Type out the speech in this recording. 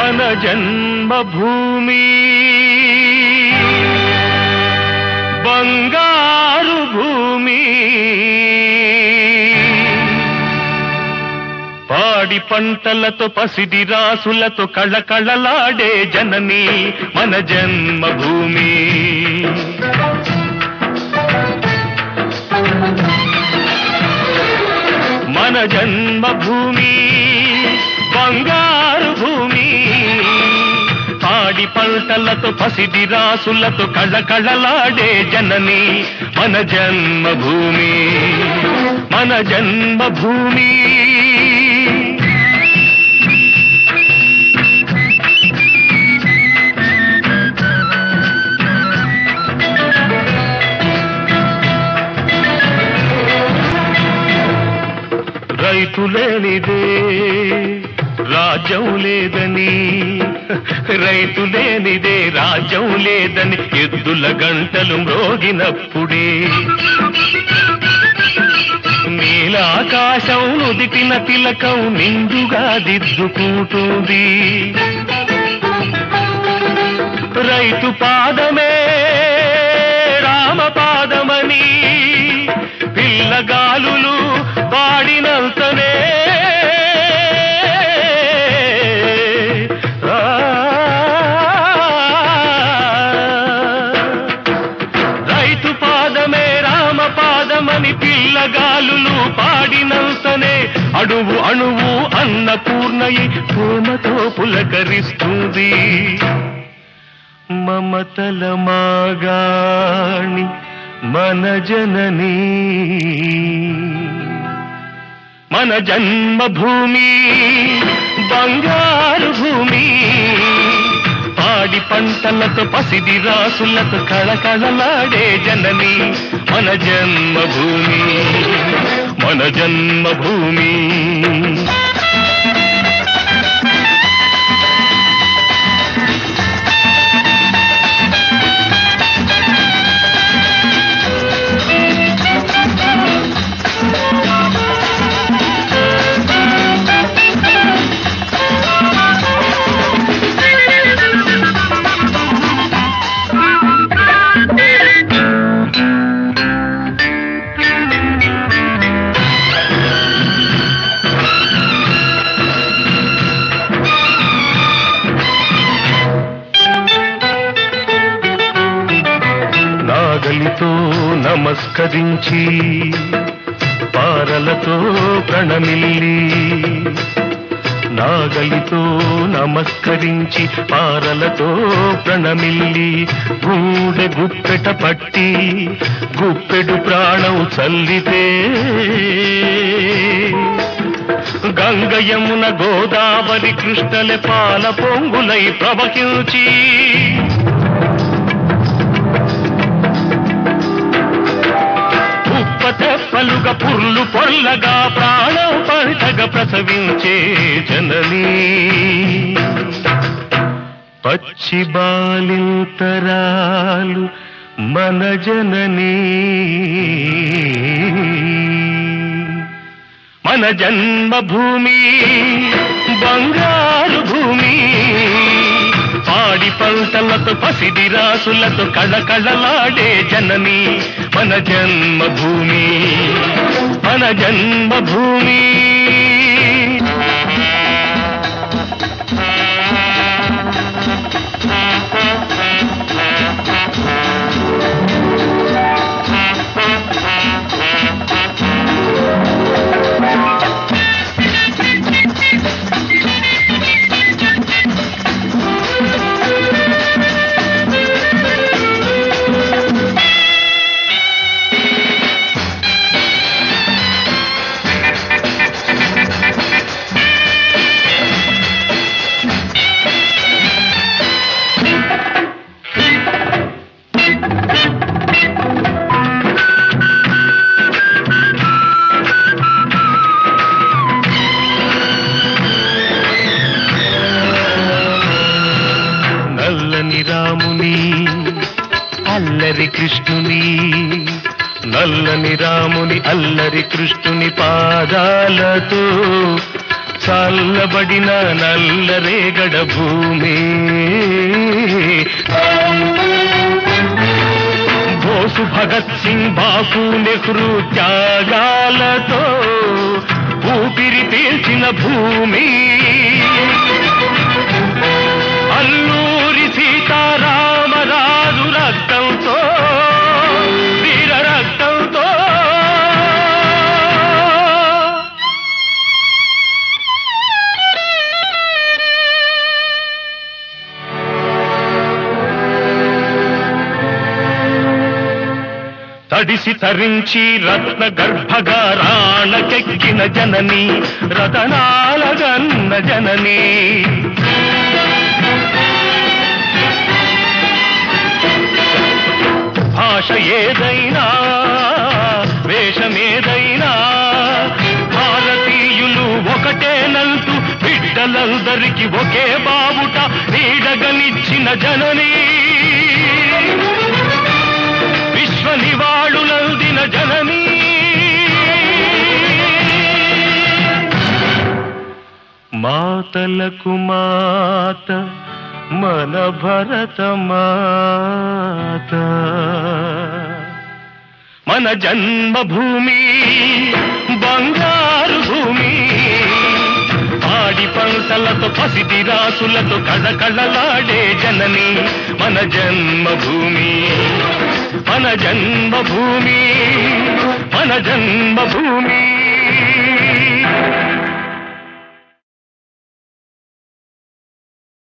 మన జన్మభూమి బంగారు భూమి, పాడి పంటలతో పసిడి రాసులతో కళకళలాడే జనని మన జన్మభూమి. మన జన్మభూమి బంగారు భూమి, పాడి పంటలతో పసిడి రాసులతో కళకళలాడే జనని మన జన్మభూమి. మన జన్మభూమి రైతు లేనిదే రాజ్యం లేదని, రైతు లేనిదే రాజ్యం లేదని ఎద్దుల గంటలు మ్రోగినప్పుడే నీలాకాశం నుదిటిన తిలకం నిండుగా దిద్దుకుంటుంది. రైతు పాదమే రామపాదమని పిల్లగాలులు పాడినంతనే రైతు పాదమే రామపాదమని పిల్లగాలులు పాడినంతనే అణువు అణువు అన్నపూర్ణయి ప్రేమతో పులకరిస్తుంది. మమతల మాగాణి మన జనని మన జన్మభూమి బంగారు భూమి, పాడి పంటలతో పసిడి రాసులతో కళకళలాడే జనని మన జన్మభూమి. మన జన్మభూమి నాగలితో నమస్కరించి పారలతో ప్రణమిల్లి, నాగలితో నమస్కరించి పారలతో ప్రణమిల్లి గూడె గుప్పెట పట్టి గుప్పెడు ప్రాణం చల్లితే గంగ యమున గోదావరి కృష్ణలే పాల పొంగులై ప్రవహించి తెప్పలుగా పుర్లు పొల్లగా ప్రాణం పంటగా ప్రసవించే జనని పచ్చి బాలింతరాలు మన జనని. మన జన్మభూమి బంగారు భూమి, పాడి పంటలతో పసిడి రాసులతో కళకళలాడే జనని మన జన్మభూమి. మన జన్మభూమి రాముని అల్లరి కృష్ణుని, నల్లని రాముని అల్లరి కృష్ణుని పాదాలతో చల్లబడిన నల్లరేగడ భూమి బోసు భగత్ సింగ్ బాపు నెహ్రూ త్యాగాలతో ఊపిరి పీల్చిన భూమి అల్లూరి సీతారామరాజు రక్తంతో వీర రక్తంతో తడిసి తరించి రత్న గర్భగారాణకెక్కిన జనని రతనాలగన్న జనని భాష ఏదైనా వేషమేదైనా భారతీయులు ఒకటేనంటూ బిడ్డలందరికీ ఒకే బావుట నీడగనిచ్చిన జనని విశ్వ నివాళులందిన జనని మాతలకు మాత మన భరత మాత మన జన్మభూమి బంగారు భూమి పాడి పంటలతో పసిడి రాసులతో కళకళలాడే జనని మన జన్మభూమి మన జన్మభూమి మన జన్మభూమి